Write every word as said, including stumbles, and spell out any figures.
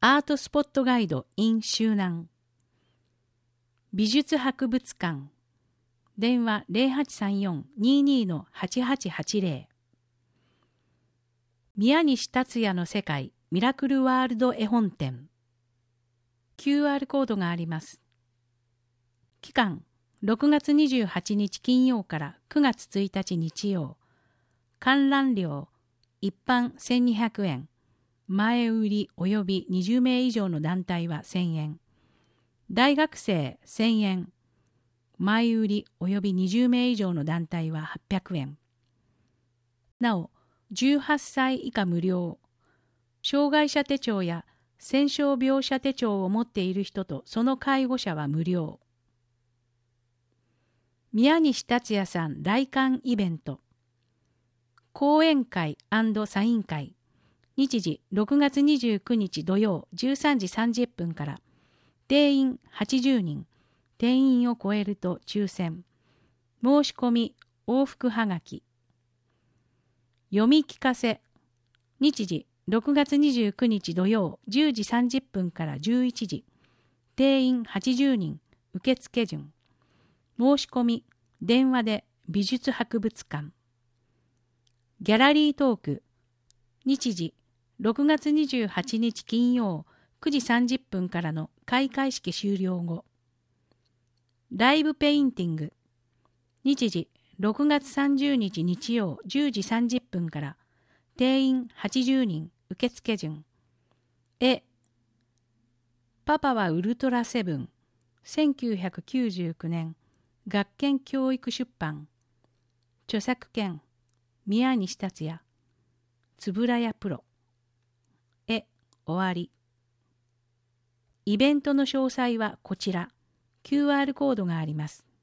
アートスポットガイド in 周南。美術博物館。電話 ゼロはちさんよん にーにー はちはちはちゼロ。宮西達也の世界ミラクルワールド絵本展。キューアール コードがあります。期間ろくがつにじゅうはちにち金曜からくがつついたち日曜。観覧料一般せんにひゃくえん。前売り及びにじゅうめい以上の団体はせんえん。大学生せんえん。前売り及びにじゅうめい以上の団体ははっぴゃくえん。なお、じゅうはっさい以下無料。障害者手帳や戦傷病者手帳を持っている人とその介護者は無料。宮西達也さん来館イベント。講演会&サイン会。日時ろくがつにじゅうくにち土曜じゅうさんじさんじゅっぷんから。定員はちじゅうにん。定員を超えると抽選。申し込み往復はがき。読み聞かせ。日時ろくがつにじゅうくにち土曜じゅうじさんじゅっぷんからじゅういちじ。定員はちじゅうにん。受付順。申し込み電話で美術博物館。ギャラリートーク。日時ろくがつにじゅうはちにち金曜くじさんじゅっぷんからの開会式終了後。ライブペインティング。日時ろくがつさんじゅうにち日曜じゅうじさんじゅっぷんから。定員はちじゅうにん。受付順。絵。パパはウルトラセブン。せんきゅうひゃくきゅうじゅうきゅうねん。学研教育出版。著作権。宮西達也。つぶらやプロ。絵。終わり。イベントの詳細はこちら。キューアール コードがあります。